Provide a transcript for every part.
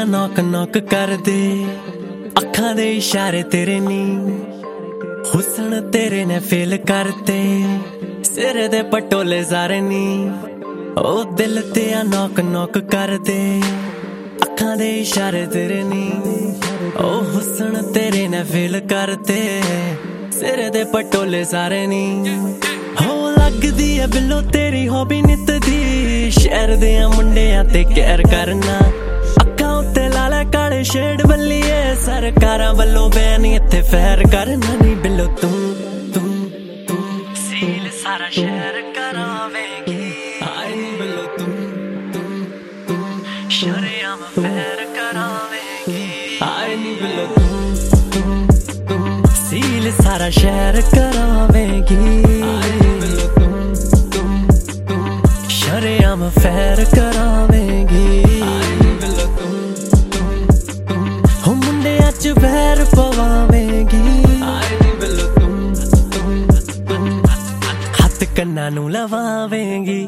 Knock knock कर दे अखां दे इशारे तेरे नी हुस्न तेरे ने फेल करते सिर दे पटोले सारे नी ओ दिल ते नॉक नॉक कर दे अखां दे इशारे तेरे नी ओ हुस्न तेरे ने फेल करते सिर दे पटोले सारे नी हो लगदी है बिल्लो तेरी हॉबी नित दी शहर दे मुंडियां ते कहर करना अखां उत्ते लाला काले शेड बल्लीए सरकारां वल्लों बैन इत्थे फैर करना नी बिल्लो तू सील सारा शहर करावेगी हाय नी बिल्लो तू शरेआम फैर करावेगी हाय नी बिल्लो तू सील सारा शहर करावेगी शरेआम फैर करावेगी हो मुंडियां च वैर पवावेगी हत्थ कन्नां नूं लवावेगी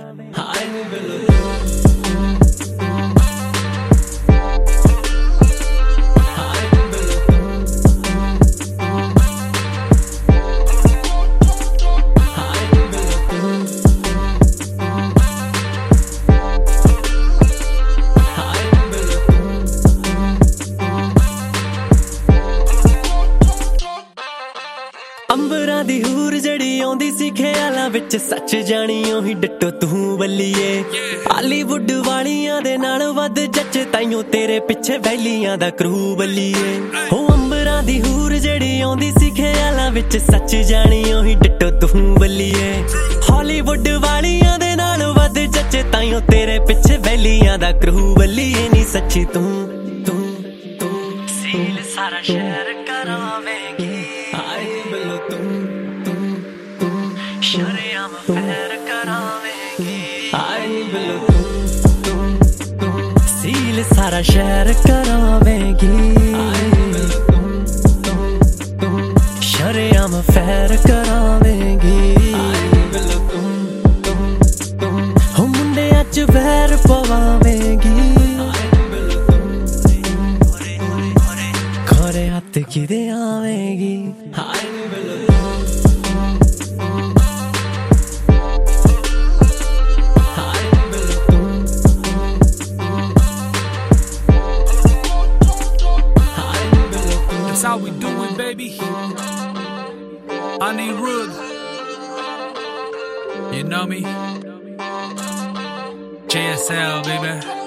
अंबरां दी हूर जड़ी आउंदी सी ख्यालां विच सच जानी ओही डिट्टो तू बल्लीए हालीवुड वालियां दे नाल वध जच्चे ताइयों तेरे पिछे वैलियां दा क्रू बल्लीए हो अंबरां दी हूर जड़ी आउंदी सी ख्यालां विच सच जानी ओही डिट्टो तू बल्लीए हालीवुड वालियां दे नाल वध जच्चे ताइयों तेरे पिछे वैलियां दा क्रू बल्लीए नी सच्ची तू सील सारा शहर करावेगी शरेआम फैर करावेगी हाय नी बिल्लो तू सील सारा शहर करावेगी शरेआम फैर करावेगी हो मुंडियां च वैर पवावेगी खरे हत्थ किदे आवेगी हाय नी बिल्लो That's how we do it, baby. I need Rud. You know me? JSL, baby.